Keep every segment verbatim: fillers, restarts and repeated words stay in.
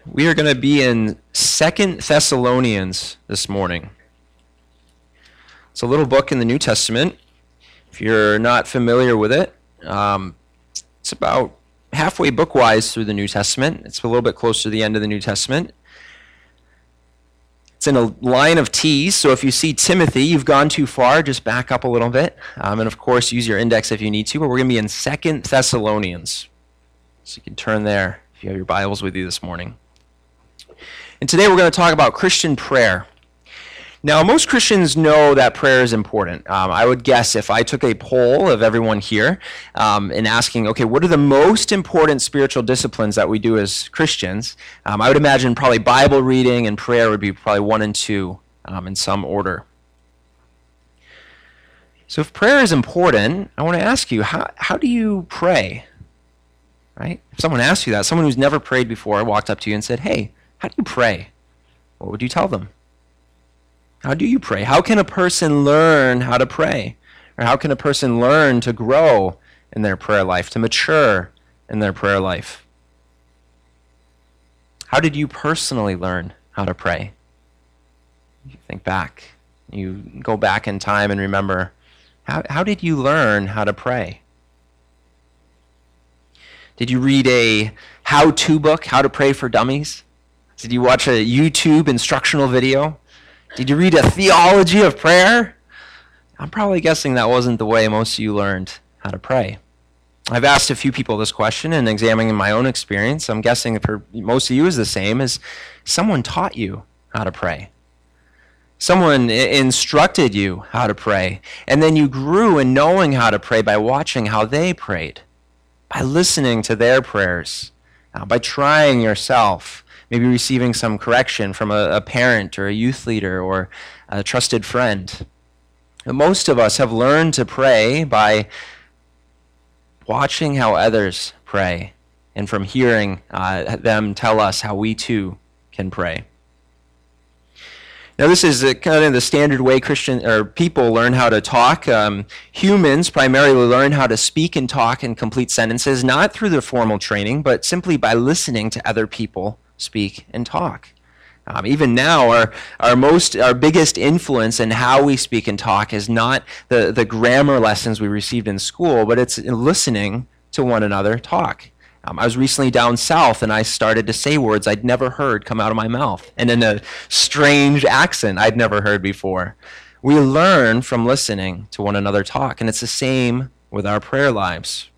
We are going to be in Second Thessalonians this morning. It's a little book in the New Testament. If you're not familiar with it, um, it's about halfway book-wise through the New Testament. It's a little bit closer to the end of the New Testament. It's in a line of T's, so if you see Timothy, you've gone too far, just back up a little bit. Um, and of course, use your index if you need to, but we're going to be in Second Thessalonians. So you can turn there if you have your Bibles with you this morning. And today we're going to talk about Christian prayer. Now, most Christians know that prayer is important. Um, I would guess if I took a poll of everyone here um, and asking, okay, what are the most important spiritual disciplines that we do as Christians? Um, I would imagine probably Bible reading and prayer would be probably one and two um, in some order. So if prayer is important, I want to ask you, how, how do you pray? Right? If someone asked you that, someone who's never prayed before walked up to you and said, hey, how do you pray? What would you tell them? How do you pray? How can a person learn how to pray? Or how can a person learn to grow in their prayer life, to mature in their prayer life? How did you personally learn how to pray? You think back. You go back in time and remember, how, how did you learn how to pray? Did you read a how-to book, How to Pray for Dummies? Did you watch a YouTube instructional video? Did you read a theology of prayer? I'm probably guessing that wasn't the way most of you learned how to pray. I've asked a few people this question and examining my own experience. I'm guessing for most of you is the same, as someone taught you how to pray. Someone instructed you how to pray, and then you grew in knowing how to pray by watching how they prayed, by listening to their prayers, uh, by trying yourself, maybe receiving some correction from a, a parent or a youth leader or a trusted friend. But most of us have learned to pray by watching how others pray and from hearing uh, them tell us how we too can pray. Now, this is a, kind of the standard way Christian or people learn how to talk. Um, humans primarily learn how to speak and talk in complete sentences, not through the formal training, but simply by listening to other people speak and talk. Um, even now, our our most our biggest influence in how we speak and talk is not the, the grammar lessons we received in school, but it's listening to one another talk. Um, I was recently down south, and I started to say words I'd never heard come out of my mouth, and in a strange accent I'd never heard before. We learn from listening to one another talk, and it's the same with our prayer lives.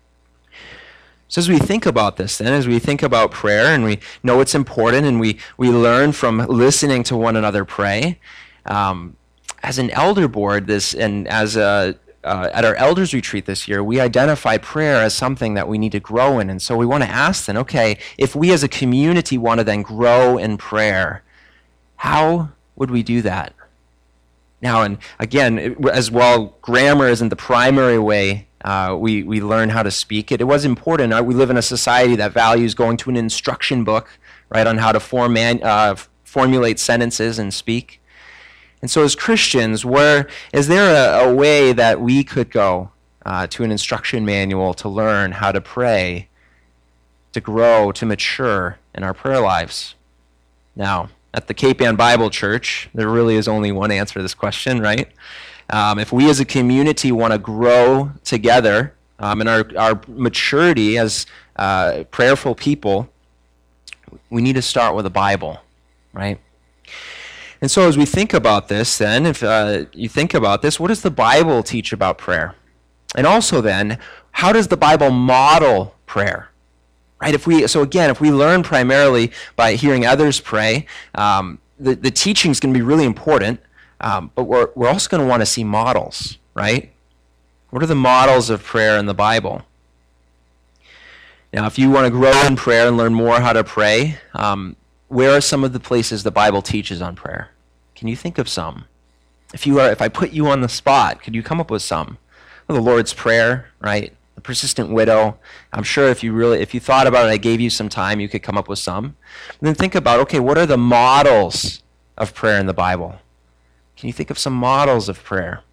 So as we think about this then, as we think about prayer and we know it's important and we, we learn from listening to one another pray, um, as an elder board this and as a, uh, at our elders retreat this year, we identify prayer as something that we need to grow in. And so we want to ask then, okay, if we as a community want to then grow in prayer, how would we do that? Now, and again, it, as well, grammar isn't the primary way Uh, we, we learn how to speak it. It was important. Uh, we live in a society that values going to an instruction book, right, on how to form man, uh, formulate sentences and speak. And so as Christians, where is there a, a way that we could go uh, to an instruction manual to learn how to pray, to grow, to mature in our prayer lives? Now, at the Cape Ann Bible Church, there really is only one answer to this question, right? Um, if we as a community want to grow together um, in our, our maturity as uh, prayerful people, we need to start with the Bible, right? And so as we think about this then, if uh, you think about this, what does the Bible teach about prayer? And also then, how does the Bible model prayer? Right? If we so again, if we learn primarily by hearing others pray, um, the, the teaching is going to be really important. Um, but we're, we're also going to want to see models, right? What are the models of prayer in the Bible? Now, if you want to grow in prayer and learn more how to pray, um, where are some of the places the Bible teaches on prayer? Can you think of some? If you are, if I put you on the spot, could you come up with some? Well, the Lord's Prayer, right? The persistent widow. I'm sure if you really, if you thought about it, I gave you some time, you could come up with some. And then think about, okay, what are the models of prayer in the Bible? Can you think of some models of prayer?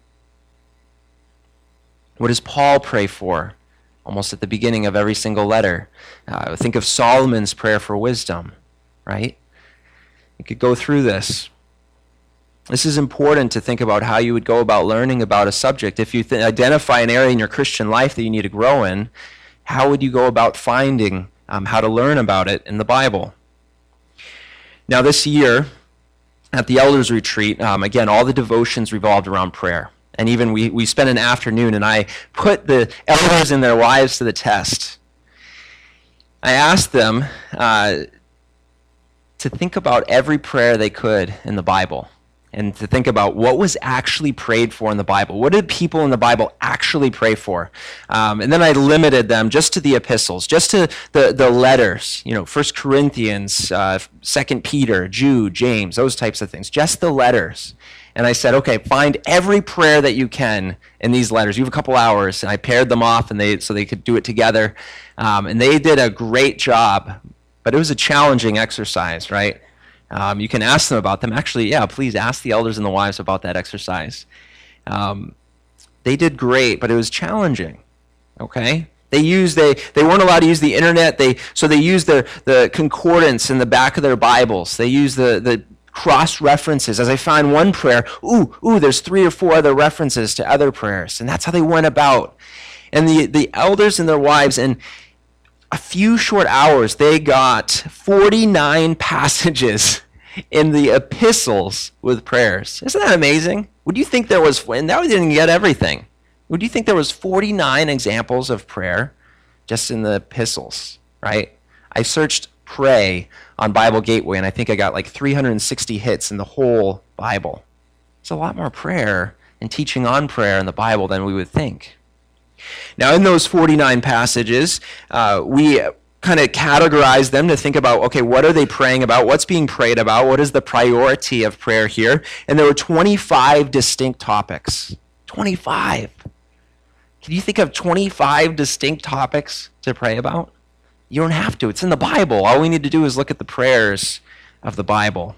What does Paul pray for? Almost at the beginning of every single letter. Uh, think of Solomon's prayer for wisdom. right? You could go through this. This is important to think about how you would go about learning about a subject. If you th- identify an area in your Christian life that you need to grow in, how would you go about finding um, how to learn about it in the Bible? Now this year, at the Elders Retreat, um, again, all the devotions revolved around prayer. And even we, we spent an afternoon, and I put the elders and their wives to the test. I asked them uh, to think about every prayer they could in the Bible, and to think about what was actually prayed for in the Bible. What did people in the Bible actually pray for? Um, and then I limited them just to the epistles, just to the, the letters, you know, First Corinthians, uh, Second Peter, Jude, James, those types of things, just the letters. And I said, okay, find every prayer that you can in these letters. You have a couple hours. And I paired them off and they so they could do it together. Um, and they did a great job. But it was a challenging exercise, right? Um, you can ask them about them. Actually, yeah, please ask the elders and the wives about that exercise. Um, they did great, but it was challenging, okay? They used they they weren't allowed to use the internet. They so they used the the concordance in the back of their Bibles. They used the the cross references. As I find one prayer, ooh ooh, there's three or four other references to other prayers, and that's how they went about. And the the elders and their wives, in a few short hours, they got forty-nine passages in the epistles with prayers. Isn't that amazing? Would you think there was, and now we didn't get everything, would you think there was forty-nine examples of prayer just in the epistles, right? I searched pray on Bible Gateway, and I think I got like three hundred sixty hits in the whole Bible. It's a lot more prayer and teaching on prayer in the Bible than we would think. Now, in those forty-nine passages, uh, we kind of categorize them to think about, okay, what are they praying about? What's being prayed about? What is the priority of prayer here? And there were twenty-five distinct topics. twenty-five. Can you think of twenty-five distinct topics to pray about? You don't have to. It's in the Bible. All we need to do is look at the prayers of the Bible.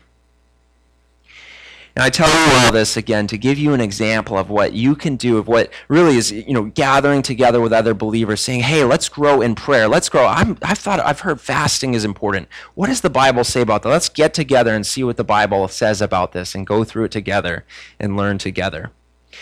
And I tell you all this again to give you an example of what you can do, of what really is, you know, gathering together with other believers, saying, "Hey, let's grow in prayer. Let's grow." I'm, I've thought, I've heard fasting is important. What does the Bible say about that? Let's get together and see what the Bible says about this, and go through it together and learn together.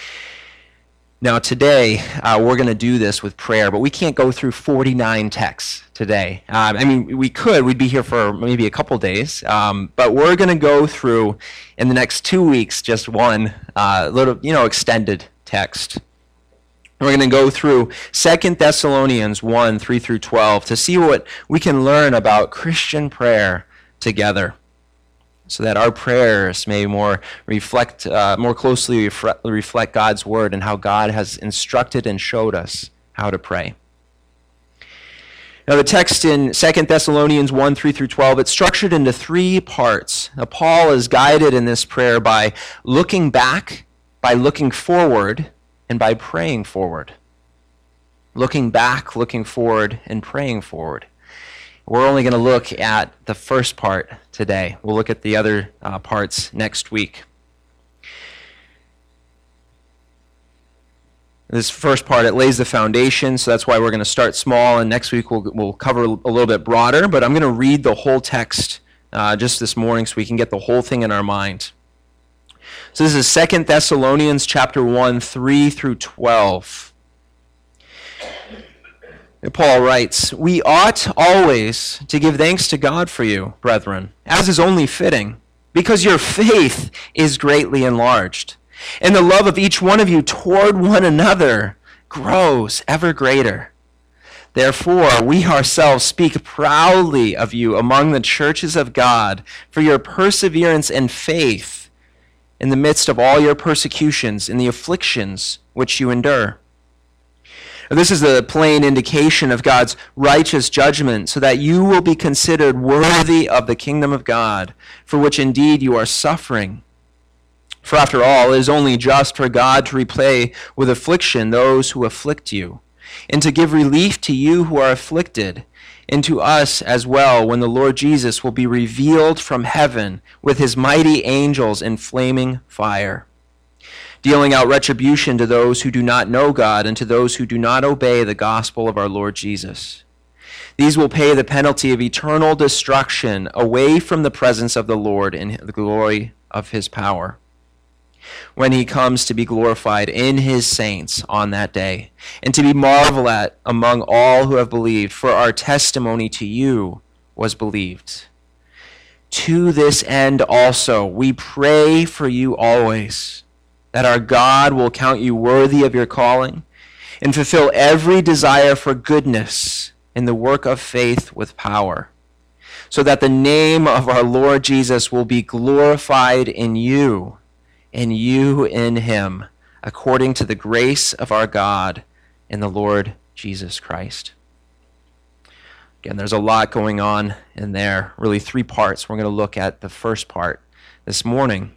Now, today uh, we're going to do this with prayer, but we can't go through forty-nine texts today. Um, I mean, we could. We'd be here for maybe a couple days, um, but we're going to go through in the next two weeks just one uh, little, you know, extended text. We're going to go through Second Thessalonians one, three through twelve to see what we can learn about Christian prayer together, so that our prayers may more reflect, uh, more closely refre- reflect God's word and how God has instructed and showed us how to pray. Now, the text in Second Thessalonians one, three through twelve, it's structured into three parts. Now, Paul is guided in this prayer by looking back, by looking forward, and by praying forward. Looking back, looking forward, and praying forward. We're only going to look at the first part today. We'll look at the other uh, parts next week. This first part, it lays the foundation, so that's why we're going to start small, and next week we'll, we'll cover a little bit broader, but I'm going to read the whole text uh, just this morning so we can get the whole thing in our mind. So this is Second Thessalonians chapter one, three through twelve. And Paul writes, "We ought always to give thanks to God for you, brethren, as is only fitting, because your faith is greatly enlarged, and the love of each one of you toward one another grows ever greater. Therefore, we ourselves speak proudly of you among the churches of God for your perseverance and faith in the midst of all your persecutions and the afflictions which you endure. This is a plain indication of God's righteous judgment, so that you will be considered worthy of the kingdom of God, for which indeed you are suffering. For after all, it is only just for God to repay with affliction those who afflict you, and to give relief to you who are afflicted, and to us as well when the Lord Jesus will be revealed from heaven with his mighty angels in flaming fire, dealing out retribution to those who do not know God and to those who do not obey the gospel of our Lord Jesus. These will pay the penalty of eternal destruction away from the presence of the Lord in the glory of his power, when he comes to be glorified in his saints on that day, and to be marveled at among all who have believed, for our testimony to you was believed. To this end also we pray for you always, that our God will count you worthy of your calling, and fulfill every desire for goodness in the work of faith with power, so that the name of our Lord Jesus will be glorified in you, and you in him, according to the grace of our God in the Lord Jesus Christ. Again, there's a lot going on in there, really three parts. We're going to look at the first part this morning.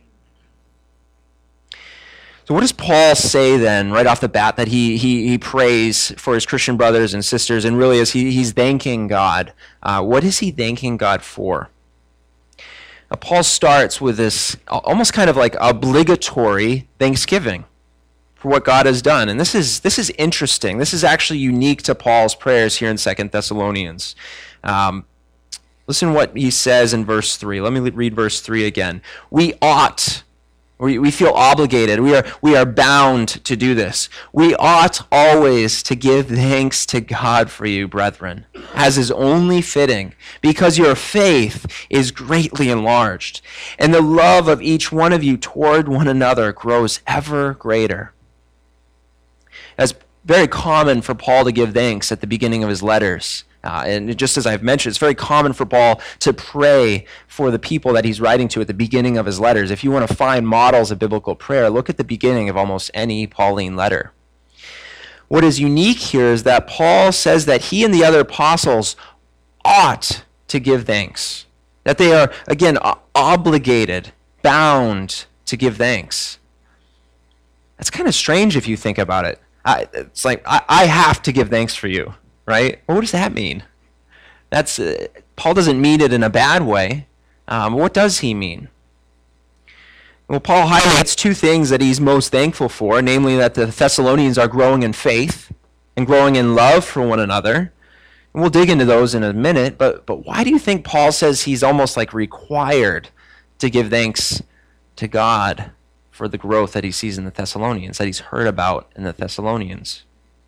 So what does Paul say then, right off the bat, that he he, he prays for his Christian brothers and sisters, and really as he, he's thanking God? Uh, what is he thanking God for? Now, Paul starts with this almost kind of like obligatory thanksgiving for what God has done. And this is this is interesting. This is actually unique to Paul's prayers here in Second Thessalonians. Um, listen what he says in verse three. Let me read verse three again. We ought... We, we feel obligated. We are, we are bound to do this. We ought always to give thanks to God for you, brethren, as is only fitting, because your faith is greatly enlarged, and the love of each one of you toward one another grows ever greater. It's very common for Paul to give thanks at the beginning of his letters. Uh, and just as I've mentioned, it's very common for Paul to pray for the people that he's writing to at the beginning of his letters. If you want to find models of biblical prayer, look at the beginning of almost any Pauline letter. What is unique here is that Paul says that he and the other apostles ought to give thanks, that they are, again, obligated, bound to give thanks. That's kind of strange if you think about it. I, it's like, I, I have to give thanks for you. Right? Well, what does that mean? That's uh, Paul doesn't mean it in a bad way. Um, what does he mean? Well, Paul highlights two things that he's most thankful for, namely that the Thessalonians are growing in faith and growing in love for one another. And we'll dig into those in a minute, but but why do you think Paul says he's almost like required to give thanks to God for the growth that he sees in the Thessalonians, that he's heard about in the Thessalonians?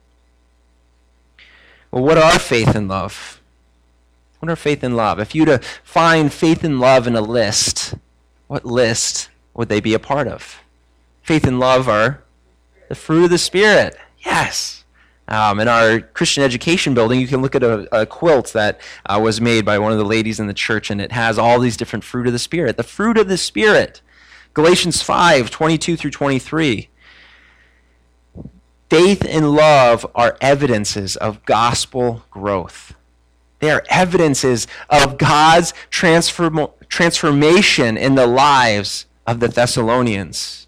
Well, what are faith and love? What are faith and love? If you were to find faith and love in a list, what list would they be a part of? Faith and love are the fruit of the Spirit. Yes. Um, in our Christian education building, you can look at a, a quilt that uh, was made by one of the ladies in the church, and it has all these different fruit of the Spirit. The fruit of the Spirit. Galatians five, twenty-two through twenty-three. Faith and love are evidences of gospel growth. They are evidences of God's transform- transformation in the lives of the Thessalonians.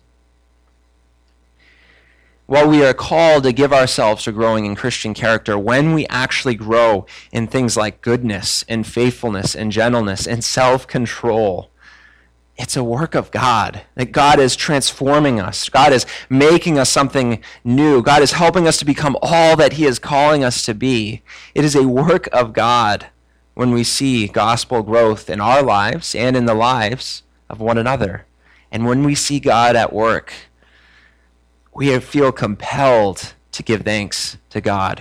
While we are called to give ourselves to growing in Christian character, when we actually grow in things like goodness and faithfulness and gentleness and self-control, it's a work of God, that God is transforming us. God is making us something new. God is helping us to become all that he is calling us to be. It is a work of God when we see gospel growth in our lives and in the lives of one another. And when we see God at work, we feel compelled to give thanks to God.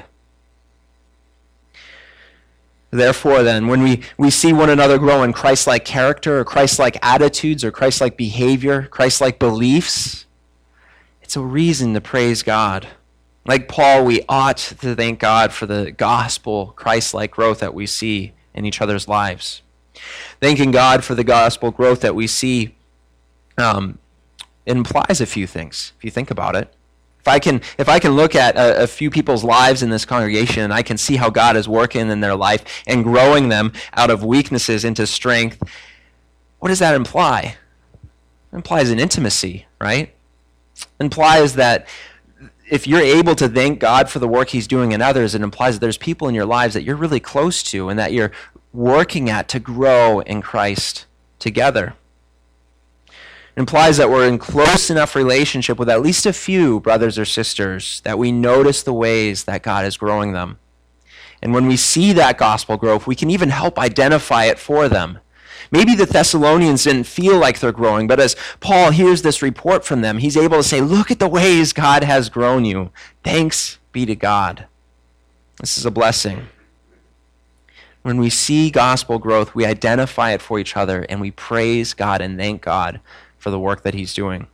Therefore, then, when we, we see one another grow in Christ-like character or Christ-like attitudes or Christ-like behavior, Christ-like beliefs, it's a reason to praise God. Like Paul, we ought to thank God for the gospel Christ-like growth that we see in each other's lives. Thanking God for the gospel growth that we see um, implies a few things, if you think about it. If I can, if I can look at a, a few people's lives in this congregation and I can see how God is working in their life and growing them out of weaknesses into strength, what does that imply? It implies an intimacy, right? It implies that if you're able to thank God for the work he's doing in others, it implies that there's people in your lives that you're really close to and that you're working at to grow in Christ together. It implies that we're in close enough relationship with at least a few brothers or sisters that we notice the ways that God is growing them. And when we see that gospel growth, we can even help identify it for them. Maybe the Thessalonians didn't feel like they're growing, but as Paul hears this report from them, he's able to say, look at the ways God has grown you. Thanks be to God. This is a blessing. When we see gospel growth, we identify it for each other, and we praise God and thank God for the work that he's doing.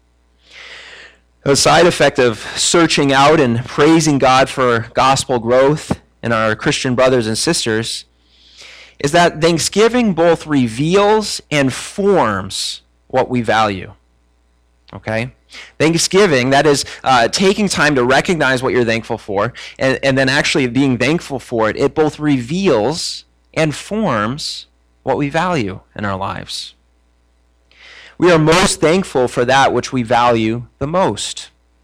A side effect of searching out and praising God for gospel growth in our Christian brothers and sisters is that Thanksgiving both reveals and forms what we value. Okay? Thanksgiving, that is uh, taking time to recognize what you're thankful for, and, and then actually being thankful for it, it both reveals and forms what we value in our lives. We are most thankful for that which we value the most.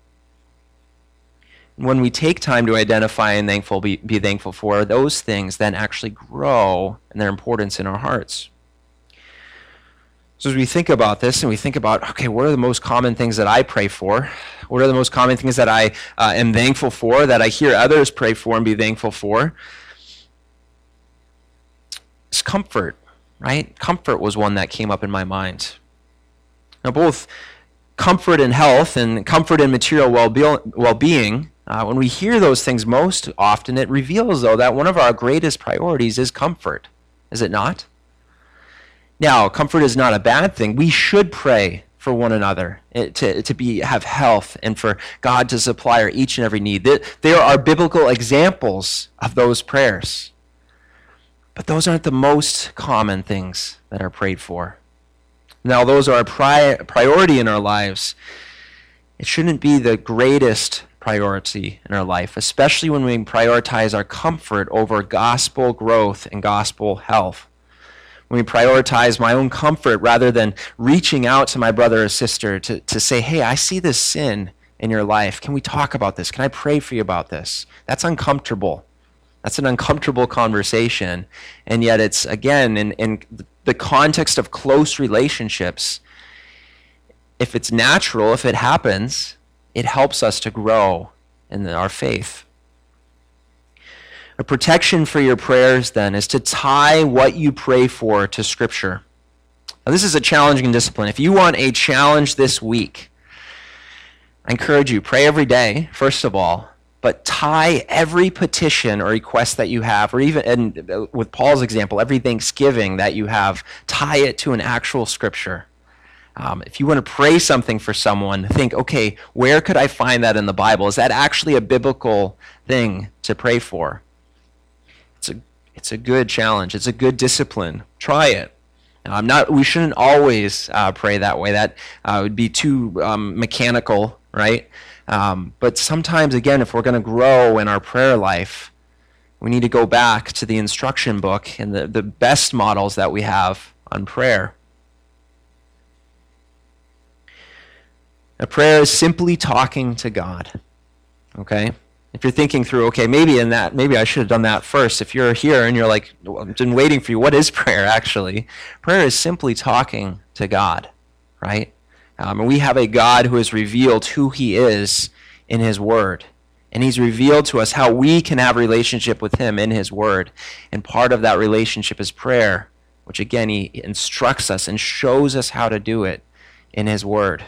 When we take time to identify and thankful, be, be thankful for, those things then actually grow in their importance in our hearts. So as we think about this and we think about, okay, what are the most common things that I pray for? What are the most common things that I uh, am thankful for, that I hear others pray for and be thankful for? It's comfort, right? Comfort was one that came up in my mind. Now, both comfort and health and comfort and material well-being, uh, when we hear those things most often, it reveals, though, that one of our greatest priorities is comfort. Is it not? Now, comfort is not a bad thing. We should pray for one another, to, to be have health, and for God to supply our each and every need. There are biblical examples of those prayers. But those aren't the most common things that are prayed for. Now, those are a pri- priority in our lives. It shouldn't be the greatest priority in our life, especially when we prioritize our comfort over gospel growth and gospel health. When we prioritize my own comfort rather than reaching out to my brother or sister to, to say, hey, I see this sin in your life. Can we talk about this? Can I pray for you about this? That's uncomfortable. That's an uncomfortable conversation. And yet it's, again, in, in the context of close relationships, if it's natural, if it happens, it helps us to grow in our faith. A protection for your prayers, then, is to tie what you pray for to Scripture. Now, this is a challenging discipline. If you want a challenge this week, I encourage you, pray every day, first of all, but tie every petition or request that you have, or even, and with Paul's example, every thanksgiving that you have, tie it to an actual Scripture. Um, if you want to pray something for someone, think, okay, where could I find that in the Bible? Is that actually a biblical thing to pray for? It's a, it's a good challenge. It's a good discipline. Try it. I'm not. We shouldn't always uh, pray that way. That uh, would be too um, mechanical, right? Um, but sometimes, again, if we're going to grow in our prayer life, we need to go back to the instruction book and the, the best models that we have on prayer. A prayer is simply talking to God, okay? If you're thinking through, okay, maybe in that, maybe I should have done that first. If you're here and you're like, well, I've been waiting for you, what is prayer actually? Prayer is simply talking to God, right? Um, and we have a God who has revealed who he is in his word. And he's revealed to us how we can have a relationship with him in his word. And part of that relationship is prayer, which again, he instructs us and shows us how to do it in his word.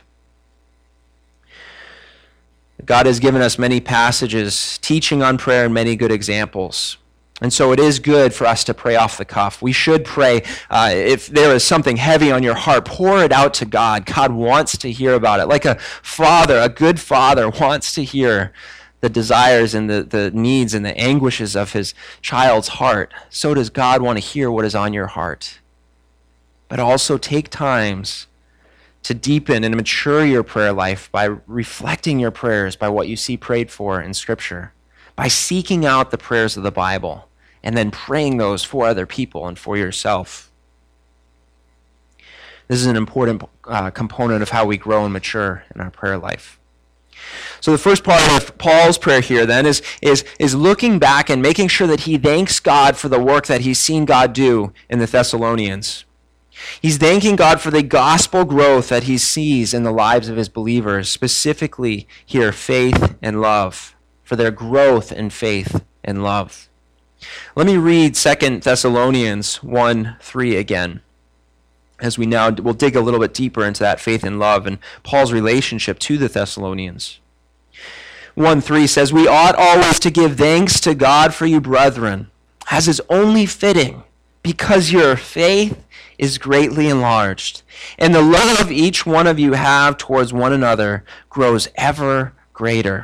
God has given us many passages teaching on prayer and many good examples. And so it is good for us to pray off the cuff. We should pray. Uh, if there is something heavy on your heart, pour it out to God. God wants to hear about it. Like a father, a good father wants to hear the desires and the, the needs and the anguishes of his child's heart. So does God want to hear what is on your heart. But also take times to deepen and mature your prayer life by reflecting your prayers by what you see prayed for in Scripture, by seeking out the prayers of the Bible, and then praying those for other people and for yourself. This is an important uh, component of how we grow and mature in our prayer life. So the first part of Paul's prayer here then is, is, is looking back and making sure that he thanks God for the work that he's seen God do in the Thessalonians. He's thanking God for the gospel growth that he sees in the lives of his believers, specifically here, faith and love, for their growth in faith and love. Let me read Second Thessalonians one three again, as we now will dig a little bit deeper into that faith and love and Paul's relationship to the Thessalonians. one three says, "We ought always to give thanks to God for you, brethren, as is only fitting, because your faith is greatly enlarged, and the love each one of you have towards one another grows ever greater."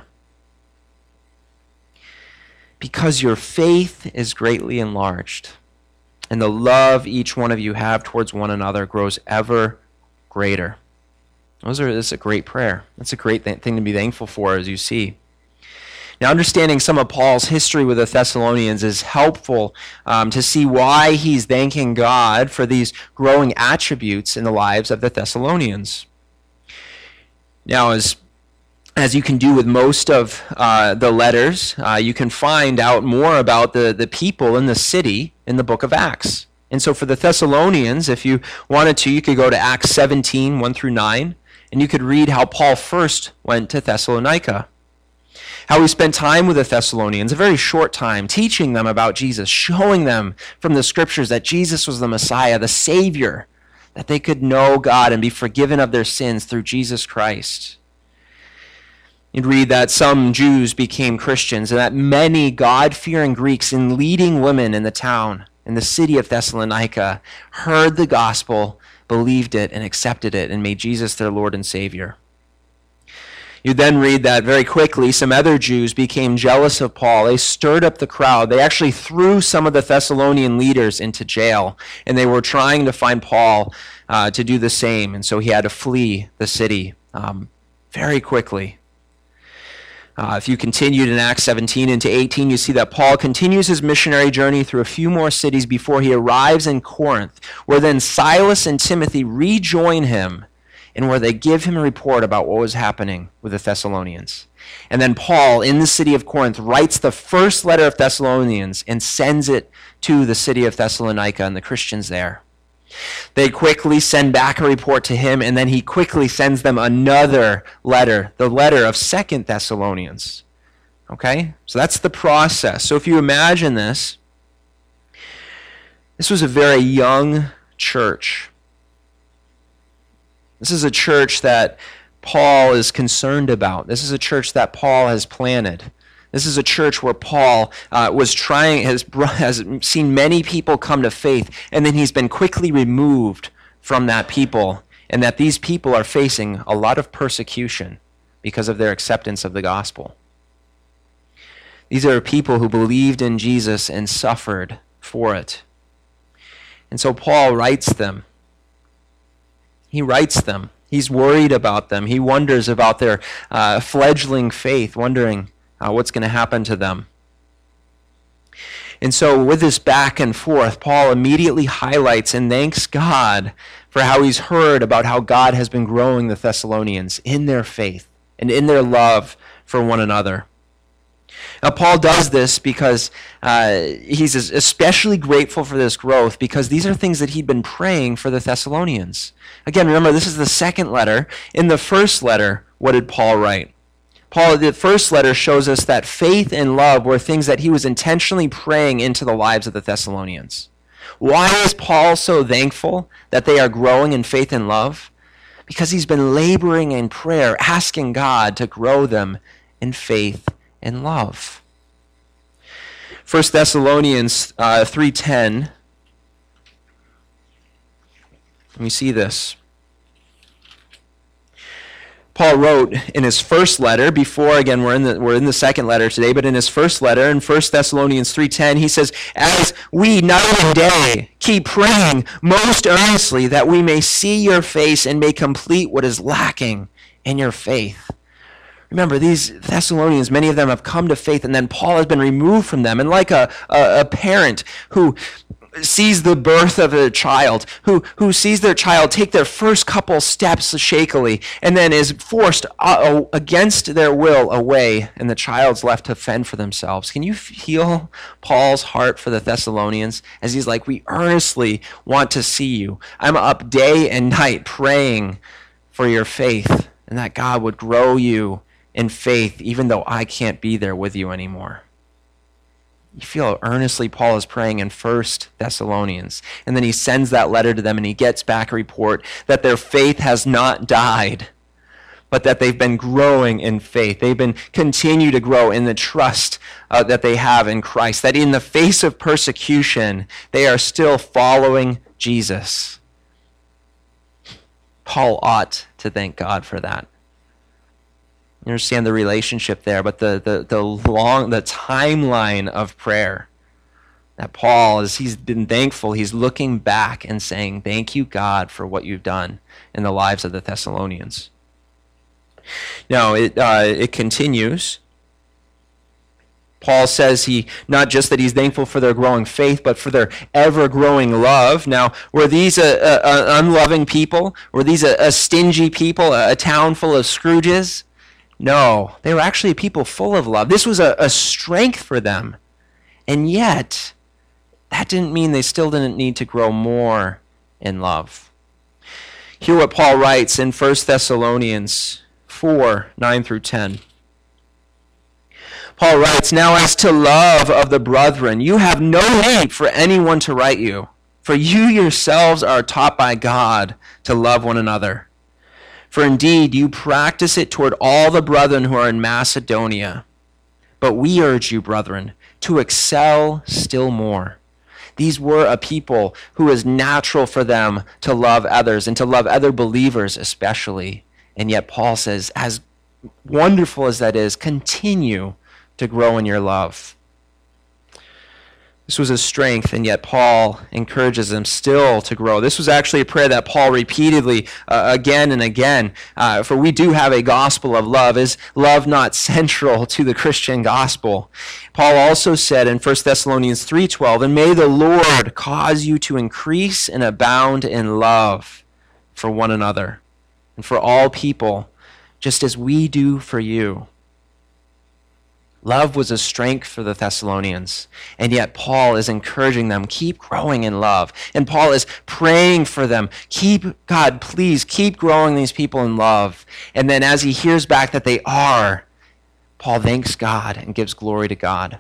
Because your faith is greatly enlarged, and the love each one of you have towards one another grows ever greater. Those are, this is a great prayer. That's a great th- thing to be thankful for, as you see. Now, understanding some of Paul's history with the Thessalonians is helpful um, to see why he's thanking God for these growing attributes in the lives of the Thessalonians. Now, as As you can do with most of uh, the letters, uh, you can find out more about the, the people in the city in the book of Acts. And so for the Thessalonians, if you wanted to, you could go to Acts seventeen, one through nine, and you could read how Paul first went to Thessalonica. How he spent time with the Thessalonians, a very short time, teaching them about Jesus, showing them from the scriptures that Jesus was the Messiah, the Savior, that they could know God and be forgiven of their sins through Jesus Christ. You'd read that some Jews became Christians and that many God-fearing Greeks and leading women in the town, in the city of Thessalonica, heard the gospel, believed it, and accepted it, and made Jesus their Lord and Savior. You then read that very quickly some other Jews became jealous of Paul. They stirred up the crowd. They actually threw some of the Thessalonian leaders into jail, and they were trying to find Paul uh, to do the same, and so he had to flee the city um, very quickly. Uh, if you continued in Acts seventeen into eighteen, you see that Paul continues his missionary journey through a few more cities before he arrives in Corinth, where then Silas and Timothy rejoin him and where they give him a report about what was happening with the Thessalonians. And then Paul, in the city of Corinth, writes the first letter of Thessalonians and sends it to the city of Thessalonica and the Christians there. They quickly send back a report to him, and then he quickly sends them another letter, the letter of Second Thessalonians. Okay? So that's the process. So if you imagine this, this was a very young church. This is a church that Paul is concerned about. This is a church that Paul has planted. This is a church where Paul uh, was trying, has, has seen many people come to faith, and then he's been quickly removed from that people, and that these people are facing a lot of persecution because of their acceptance of the gospel. These are people who believed in Jesus and suffered for it. And so Paul writes them. He writes them. He's worried about them. He wonders about their uh, fledgling faith, wondering Uh, what's going to happen to them. And so with this back and forth, Paul immediately highlights and thanks God for how he's heard about how God has been growing the Thessalonians in their faith and in their love for one another. Now, Paul does this because uh, he's especially grateful for this growth because these are things that he'd been praying for the Thessalonians. Again, remember, this is the second letter. In the first letter, what did Paul write? Paul, the first letter shows us that faith and love were things that he was intentionally praying into the lives of the Thessalonians. Why is Paul so thankful that they are growing in faith and love? Because he's been laboring in prayer, asking God to grow them in faith and love. First Thessalonians uh, three ten, we see this. Paul wrote in his first letter, before, again, we're in the we're in the second letter today, but in his first letter, in First Thessalonians three ten, he says, "As we night and day keep praying most earnestly that we may see your face and may complete what is lacking in your faith." Remember, these Thessalonians, many of them have come to faith, and then Paul has been removed from them. And like a, a, a parent who sees the birth of a child, who, who sees their child take their first couple steps shakily, and then is forced uh, against their will away, and the child's left to fend for themselves. Can you feel Paul's heart for the Thessalonians as he's like, we earnestly want to see you. I'm up day and night praying for your faith, and that God would grow you in faith, even though I can't be there with you anymore. You feel earnestly Paul is praying in First Thessalonians. And then he sends that letter to them and he gets back a report that their faith has not died, but that they've been growing in faith. They've been continue to grow in the trust uh, that they have in Christ, that in the face of persecution, they are still following Jesus. Paul ought to thank God for that. You understand the relationship there, but the, the, the long, the timeline of prayer that Paul, as he's been thankful, he's looking back and saying, thank you, God, for what you've done in the lives of the Thessalonians. Now, it, uh, it continues. Paul says he, not just that he's thankful for their growing faith, but for their ever-growing love. Now, were these a, a, a unloving people? Were these a, a stingy people, a, a town full of Scrooges? No, they were actually a people full of love. This was a, a strength for them. And yet, that didn't mean they still didn't need to grow more in love. Hear what Paul writes in First Thessalonians four, nine through ten. Paul writes, now as to love of the brethren, you have no need for anyone to write you, for you yourselves are taught by God to love one another. For indeed, you practice it toward all the brethren who are in Macedonia. But we urge you, brethren, to excel still more. These were a people who it was natural for them to love others and to love other believers especially. And yet Paul says, as wonderful as that is, continue to grow in your love. This was a strength, and yet Paul encourages them still to grow. This was actually a prayer that Paul repeatedly, uh, again and again, uh, for we do have a gospel of love. Is love not central to the Christian gospel? Paul also said in First Thessalonians three twelve, and may the Lord cause you to increase and abound in love for one another and for all people, just as we do for you. Love was a strength for the Thessalonians, and yet Paul is encouraging them, keep growing in love. And Paul is praying for them, keep, God, please keep growing these people in love. And then as he hears back that they are, Paul thanks God and gives glory to God.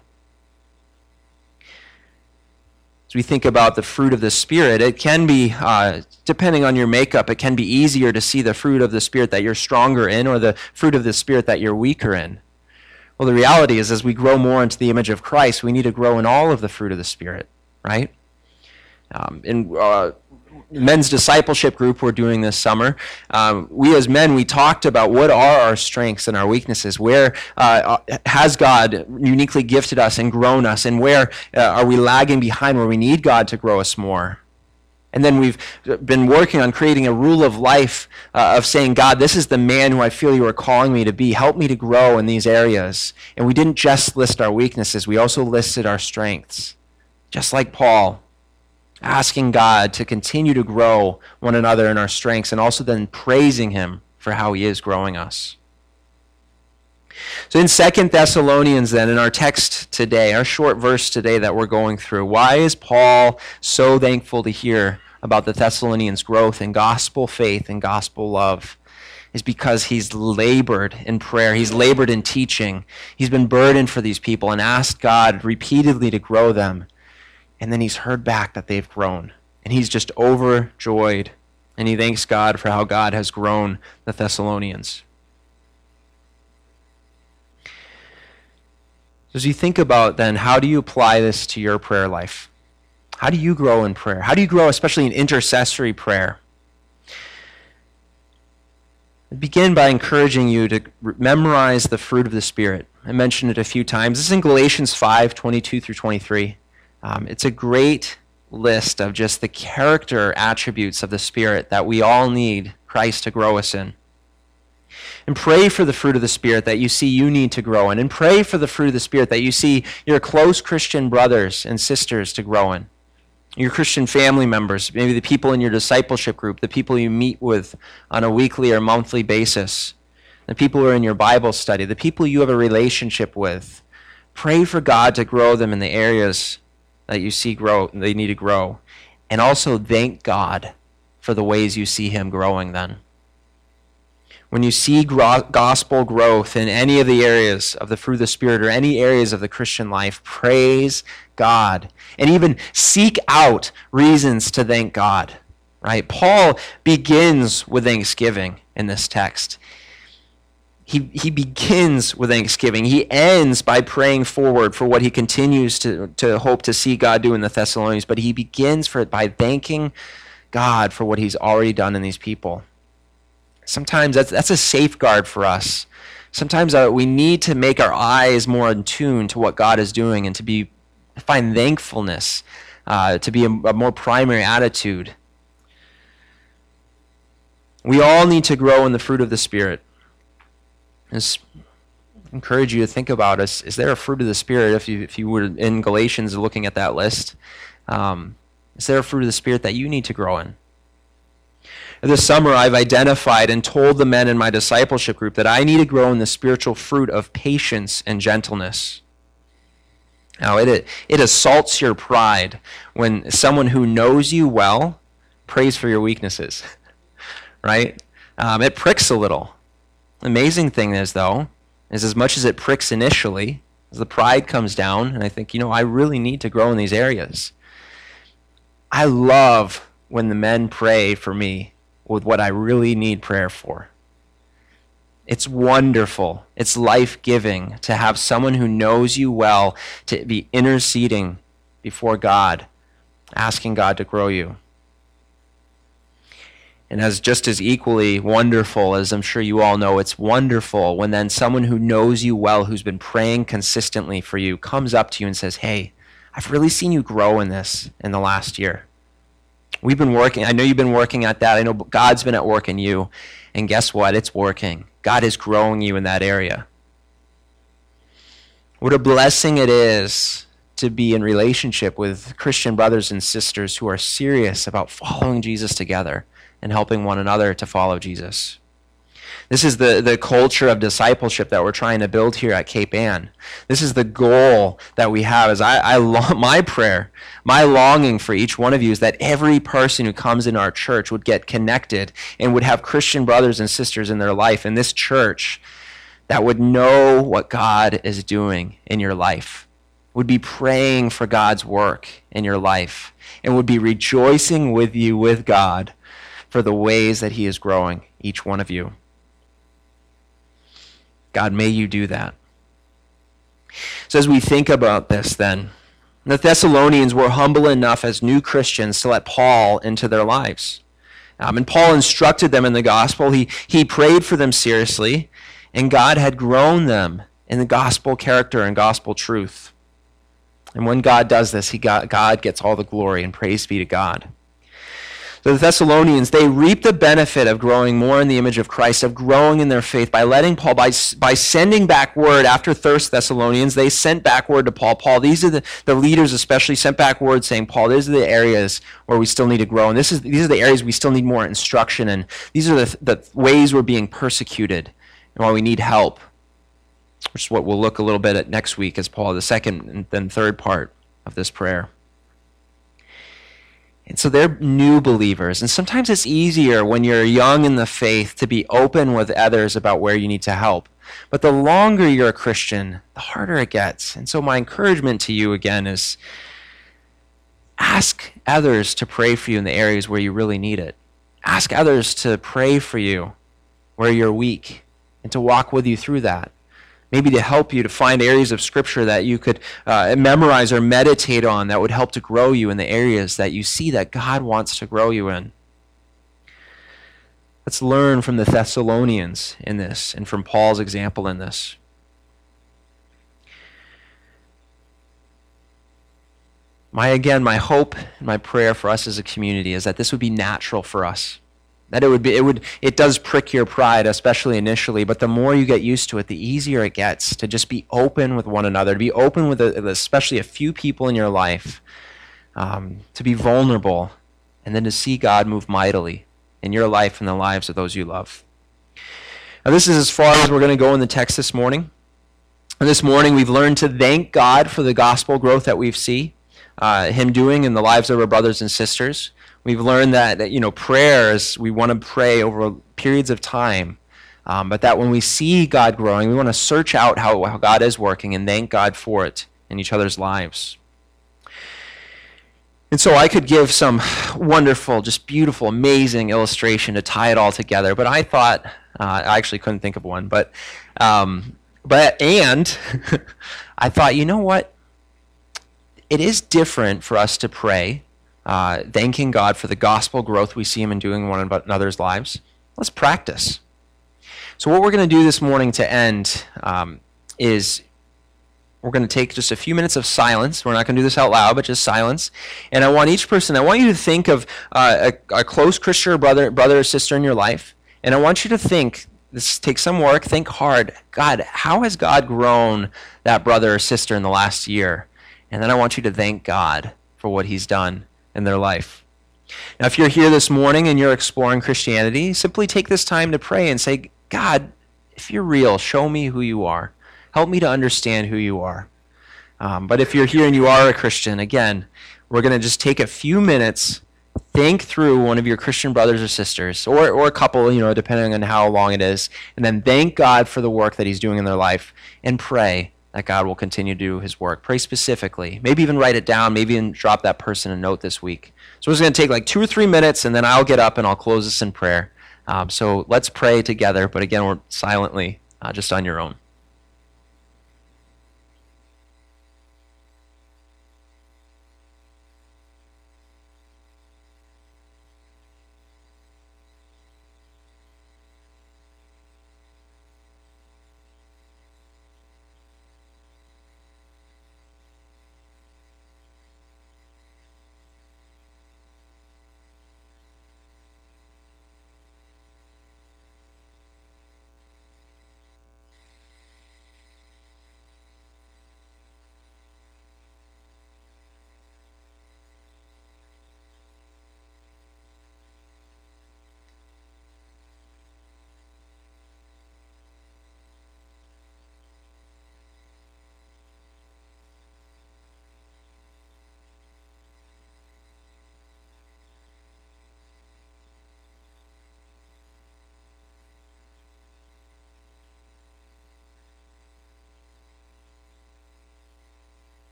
As we think about the fruit of the Spirit, it can be, uh, depending on your makeup, it can be easier to see the fruit of the Spirit that you're stronger in or the fruit of the Spirit that you're weaker in. Well, the reality is, as we grow more into the image of Christ, we need to grow in all of the fruit of the Spirit, right? Um, in uh, men's discipleship group we're doing this summer, um, we as men, we talked about what are our strengths and our weaknesses. Where uh, has God uniquely gifted us and grown us, and where uh, are we lagging behind where we need God to grow us more? And then we've been working on creating a rule of life uh, of saying, God, this is the man who I feel you are calling me to be. Help me to grow in these areas. And we didn't just list our weaknesses. We also listed our strengths. Just like Paul, asking God to continue to grow one another in our strengths, and also then praising him for how he is growing us. So in Second Thessalonians then, in our text today, our short verse today that we're going through, why is Paul so thankful to hear about the Thessalonians' growth in gospel faith and gospel love? Is because he's labored in prayer. He's labored in teaching. He's been burdened for these people and asked God repeatedly to grow them. And then he's heard back that they've grown. And he's just overjoyed. And he thanks God for how God has grown the Thessalonians. As you think about then, how do you apply this to your prayer life? How do you grow in prayer? How do you grow, especially in intercessory prayer? I begin by encouraging you to memorize the fruit of the Spirit. I mentioned it a few times. This is in Galatians five, twenty-two through twenty-three. Um, it's a great list of just the character attributes of the Spirit that we all need Christ to grow us in. And pray for the fruit of the Spirit that you see you need to grow in. And pray for the fruit of the Spirit that you see your close Christian brothers and sisters to grow in. Your Christian family members, maybe the people in your discipleship group, the people you meet with on a weekly or monthly basis, the people who are in your Bible study, the people you have a relationship with. Pray for God to grow them in the areas that you see grow, they need to grow. And also thank God for the ways you see him growing then. When you see gro- gospel growth in any of the areas of the fruit of the Spirit or any areas of the Christian life, praise God. And even seek out reasons to thank God. Right? Paul begins with thanksgiving in this text. He, he begins with thanksgiving. He ends by praying forward for what he continues to, to hope to see God do in the Thessalonians. But he begins for, by thanking God for what he's already done in these people. Sometimes that's, that's a safeguard for us. Sometimes uh, we need to make our eyes more in tune to what God is doing and to be find thankfulness uh, to be a, a more primary attitude. We all need to grow in the fruit of the Spirit. I encourage you to think about us. Is there a fruit of the Spirit, if you if you were in Galatians looking at that list, um, is there a fruit of the Spirit that you need to grow in? This summer, I've identified and told the men in my discipleship group that I need to grow in the spiritual fruit of patience and gentleness. Now, it, it assaults your pride when someone who knows you well prays for your weaknesses, right? Um, it pricks a little. The amazing thing is, though, is as much as it pricks initially, as the pride comes down, and I think, you know, I really need to grow in these areas. I love when the men pray for me with what I really need prayer for. It's wonderful. It's life-giving to have someone who knows you well to be interceding before God, asking God to grow you. And as just as equally wonderful, as I'm sure you all know, it's wonderful when then someone who knows you well, who's been praying consistently for you, comes up to you and says, hey, I've really seen you grow in this in the last year. We've been working, I know you've been working at that. I know God's been at work in you. And guess what? It's working. God is growing you in that area. What a blessing it is to be in relationship with Christian brothers and sisters who are serious about following Jesus together and helping one another to follow Jesus. This is the, the culture of discipleship that we're trying to build here at Cape Ann. This is the goal that we have. Is I, I lo- my prayer, my longing for each one of you is that every person who comes in our church would get connected and would have Christian brothers and sisters in their life in this church that would know what God is doing in your life, would be praying for God's work in your life, and would be rejoicing with you with God for the ways that he is growing each one of you. God, may you do that. So as we think about this then, the Thessalonians were humble enough as new Christians to let Paul into their lives. Um, and Paul instructed them in the gospel. He, he prayed for them seriously, and God had grown them in the gospel character and gospel truth. And when God does this, he got, God gets all the glory, and praise be to God. So the Thessalonians, they reaped the benefit of growing more in the image of Christ, of growing in their faith by letting Paul, by, by sending back word after Thirst Thessalonians, they sent back word to Paul. Paul, these are the, the leaders especially sent back word saying, Paul, these are the areas where we still need to grow. And this is these are the areas we still need more instruction in. These are the, the ways we're being persecuted and why we need help, which is what we'll look a little bit at next week as Paul, the second and then third part of this prayer. And so they're new believers. And sometimes it's easier when you're young in the faith to be open with others about where you need to help. But the longer you're a Christian, the harder it gets. And so my encouragement to you again is ask others to pray for you in the areas where you really need it. Ask others to pray for you where you're weak and to walk with you through that. Maybe to help you to find areas of Scripture that you could uh, memorize or meditate on that would help to grow you in the areas that you see that God wants to grow you in. Let's learn from the Thessalonians in this and from Paul's example in this. My, again, my hope and my prayer for us as a community is that this would be natural for us. That it would be, it would, it does prick your pride, especially initially, but the more you get used to it, the easier it gets to just be open with one another, to be open with a, especially a few people in your life, um, to be vulnerable, and then to see God move mightily in your life and the lives of those you love. Now, this is as far as we're going to go in the text this morning. And this morning, we've learned to thank God for the gospel growth that we've seen uh, Him doing in the lives of our brothers and sisters. We've learned that, that you know, prayers, we want to pray over periods of time Um, but that when we see God growing, we want to search out how, how God is working and thank God for it in each other's lives. And so I could give some wonderful, just beautiful, amazing illustration to tie it all together, but I thought, uh, I actually couldn't think of one, but, um, but and I thought, you know what? It is different for us to pray, uh, thanking God for the gospel growth we see Him in doing in one another's lives. Let's practice. So what we're going to do this morning to end um, is we're going to take just a few minutes of silence. We're not going to do this out loud, but just silence. And I want each person, I want you to think of uh, a, a close Christian or brother, brother or sister in your life. And I want you to think, this takes some work, think hard. God, how has God grown that brother or sister in the last year? And then I want you to thank God for what He's done in their life. Now, if you're here this morning and you're exploring Christianity, simply take this time to pray and say, God, if you're real, show me who you are. Help me to understand who you are. Um, but if you're here and you are a Christian, again, we're going to just take a few minutes, think through one of your Christian brothers or sisters, or, or a couple, you know, depending on how long it is, and then thank God for the work that He's doing in their life, and pray that God will continue to do His work. Pray specifically. Maybe even write it down. Maybe even drop that person a note this week. So it's going to take like two or three minutes, and then I'll get up and I'll close this in prayer. Um, so let's pray together, but again, we're silently, uh, just on your own.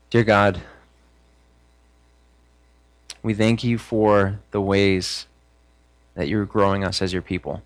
Dear God, we thank you for the ways that you're growing us as your people.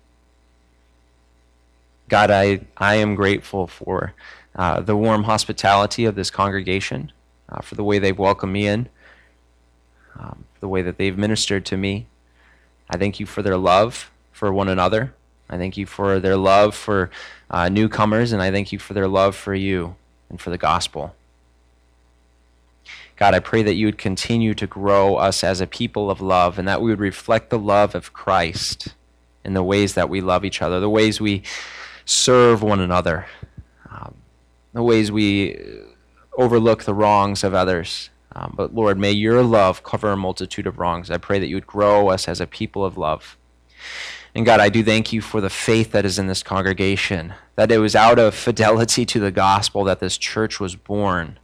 God, I, I am grateful for uh, the warm hospitality of this congregation, uh, for the way they've welcomed me in, um, the way that they've ministered to me. I thank you for their love for one another. I thank you for their love for uh, newcomers, and I thank you for their love for you and for the gospel. God, I pray that you would continue to grow us as a people of love, and that we would reflect the love of Christ in the ways that we love each other, the ways we serve one another, um, the ways we overlook the wrongs of others. Um, but Lord, may your love cover a multitude of wrongs. I pray that you would grow us as a people of love. And God, I do thank you for the faith that is in this congregation, that it was out of fidelity to the gospel that this church was born.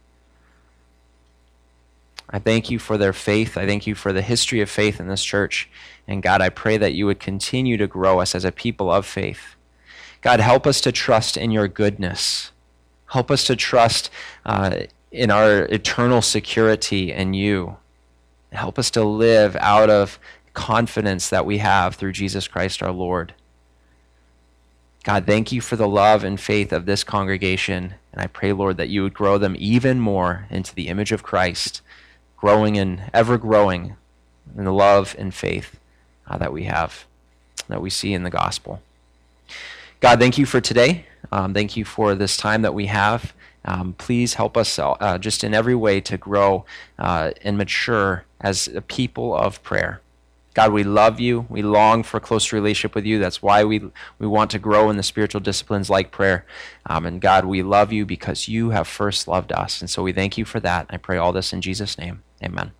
I thank you for their faith. I thank you for the history of faith in this church. And God, I pray that you would continue to grow us as a people of faith. God, help us to trust in your goodness. Help us to trust uh, in our eternal security in you. Help us to live out of confidence that we have through Jesus Christ our Lord. God, thank you for the love and faith of this congregation. And I pray, Lord, that you would grow them even more into the image of Christ, growing and ever growing in the love and faith uh, that we have, that we see in the gospel. God, thank you for today. Um, thank you for this time that we have. Um, please help us uh, just in every way to grow uh, and mature as a people of prayer. God, we love you. We long for a close relationship with you. That's why we we want to grow in the spiritual disciplines like prayer. Um, and God, we love you because you have first loved us. And so we thank you for that. I pray all this in Jesus' name. Amen.